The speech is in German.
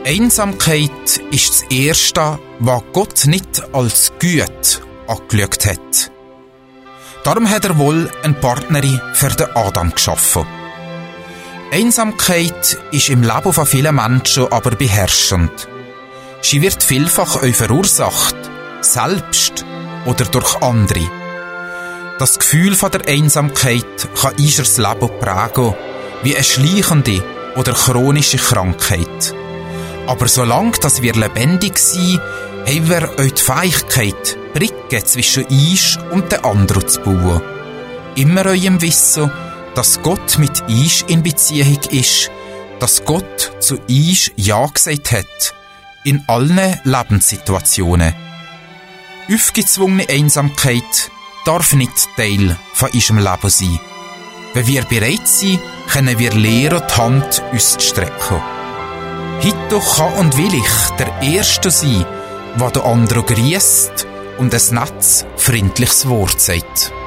Einsamkeit ist das Erste, was Gott nicht als gut angeschaut hat. Darum hat er wohl eine Partnerin für den Adam geschaffen. Einsamkeit ist im Leben von vielen Menschen aber beherrschend. Sie wird vielfach auch verursacht, selbst oder durch andere. Das Gefühl von der Einsamkeit kann unser Leben prägen, wie eine schleichende oder chronische Krankheit. Aber solange dass wir lebendig sind, haben wir auch die Fähigkeit, Brücken zwischen uns und den anderen zu bauen. Immer auch im Wissen, dass Gott mit uns in Beziehung ist, dass Gott zu uns Ja gesagt hat, in allen Lebenssituationen. Aufgezwungene Einsamkeit darf nicht Teil von unserem Leben sein. Wenn wir bereit sind, können wir lernen, die Hand auszustrecken. Heute kann und will ich der Erste sein, der den anderen grüsst und ein nettes, freundliches Wort sagt.